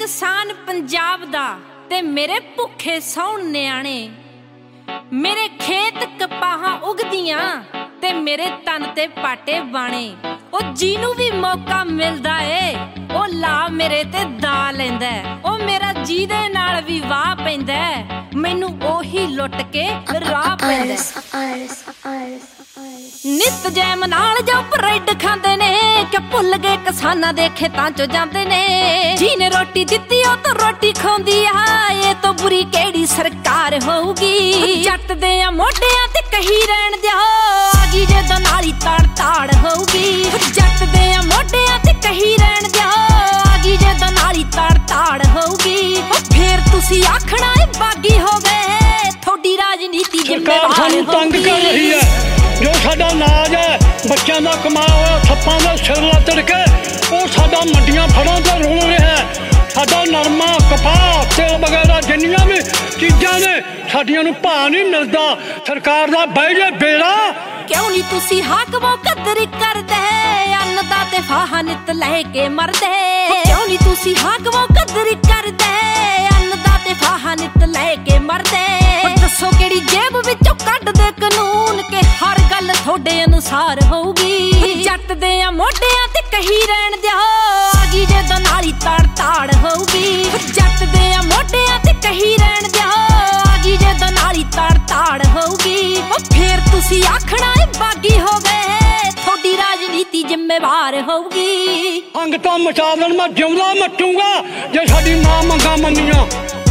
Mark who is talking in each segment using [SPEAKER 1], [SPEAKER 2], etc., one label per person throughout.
[SPEAKER 1] किसान पंजाब दा ते मेरे भुखे सौण न्याणे। मेरे खेत कपाहां उगदियां ते मेरे तन ते पाटे बाणे। ओ जीनू भी मौका मिलदा ए ओ ला मेरे ते दा लैंदा। ओ मेरा जी दे नाल भी वाह पैंदा, मैनू ओही लुट के राह पैंदा। नित जैम नाल जो ब्रेड खांदे ने कि भुल गए किसानां दे खेतां चों जांदे ने। जी ने रोटी दित्ती ओ तो रोटी खांदी आ, ये तो बुरी केड़ी सरकार होऊगी। जट दे मोढियां ते कही रहण दिओ, आगी जे दा नाली ताड़ ताड़ होऊगी। जट दे मोढियां ते कही रहण दिओ, आगी जे दा नाली ताड़ ताड़ होऊगी। फिर तुसी आखना ए बागी हो गए, थोड़ी राजनीति
[SPEAKER 2] सरकार सानू तंग कर रही है। जो साडा नाज है बच्चों का कमाया हुआ ठप्पां का सिर लतड़ के वो साडा मंडियां फड़ों तो रुल रहा है। साडा नरमा कपाह तेल वगैरह जिन्नियां भी चीज़ां ने साडियां नूं भाव नहीं मिलता। सरकार दा बह जे बेड़ा।
[SPEAKER 1] क्यों नहीं तुसी हाकमों कदर करदे, अन्नदाते फाहा नित लैके मरदे। क्यों नहीं तुसी हाकमों कदर करदे, अन्नदाते फाहा नित लैके मरदे। दसो केड़ी जेब विचों कड्डदे कानून के हर गल थोड़े अनुसार होगी। जट दे मोढियां ते कही रहण दिओ, आगी जे दा नाली ताड़ ताड़ होगी। जट दे मोढियां ते कही रहण दिओ, आगी जे दा नाली ताड़ ताड़ होगी। फिर तुसी आखना ए बागी हो गए, थोड़ी राजनीति जिम्मेवार होगी।
[SPEAKER 2] अंग तो मचा देण मैं जिउंदा मटूंगा जे साडी मां मंगा मन्नियां।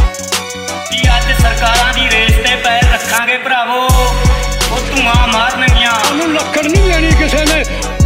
[SPEAKER 3] अज सरकारां दी रेस ते पैर रखांगे भरावो, ओ धुआं मारनगियां।
[SPEAKER 2] सानू लक्कड़ नहीं लेनी किसे ने।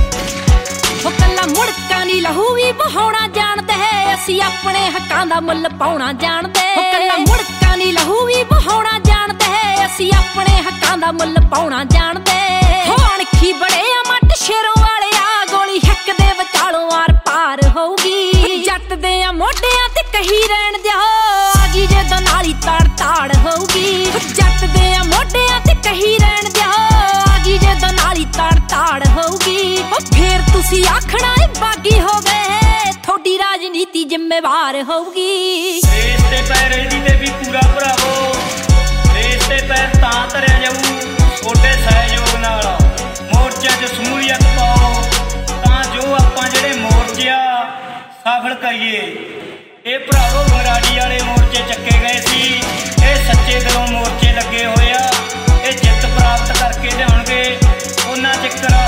[SPEAKER 1] ओ कल्ला मुड़का नी लहू भी बहाउणा जाणदे, असीं अपने हक्कां दा मुੱਲ पाउणा जाणदे। ओ कल्ला मुड़का नी लहू भी बहाउणा जाणदे, असीं अपने हक्कां दा मुੱਲ पाउणा जाणदे। होणखी बड़े आ मट शेरों वाले आ, गोली हिक दे विचालों आर पार होऊगी। जट दे मोढियां ते कही रहण दिओ, आगी जे दा नाली ताड़ ताड़ होऊगी। जट दे मोढियां ते कही रहण दिओ, आगी जे दा नाली ताड़ ताड़ होऊगी। फिर तुसी आखना ए बागी हो गए, थोड़ी राजनीति जिम्मेवार होऊगी।
[SPEAKER 3] रेस ते पैर एदी ते भी पूरा भरावो, रेस ते पैर तां धरिया जाऊ थोड़े सहयोग नाल। मोर्चे च शमूलीयत पाओ तां जो आपां जेहड़े मोर्चे आ सफल करिए। ये भरावो बंगराड़ी वाले मोर्चे चक्के गए सी, ये सच्चे दिलों मोर्चे लगे हुए आ। ये जिੱਤ प्राप्त करके लिआउणगे, उन्हां चिक्कर